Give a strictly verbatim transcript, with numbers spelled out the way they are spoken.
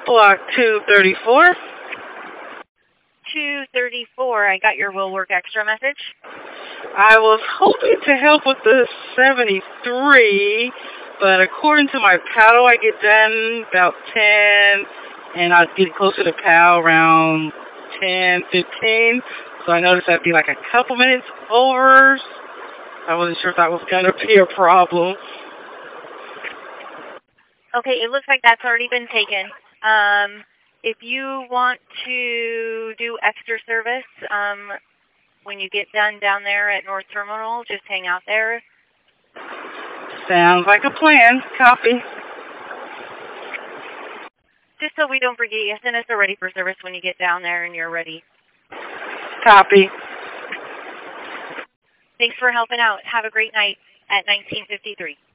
Block two thirty-four. two thirty-four, I got your Will Work Extra message. I was hoping to help with the seventy-three, but according to my paddle, I get done about ten, and I get closer to PAL around ten fifteen, so I noticed I'd be like a couple minutes over. I wasn't sure if that was going to be a problem. Okay, it looks like that's already been taken. Um, if you want to do extra service, um, when you get done down there at North Terminal, just hang out there. Sounds like a plan. Copy. Just so we don't forget you, send us a ready for service when you get down there and you're ready. Copy. Thanks for helping out. Have a great night at nineteen fifty-three.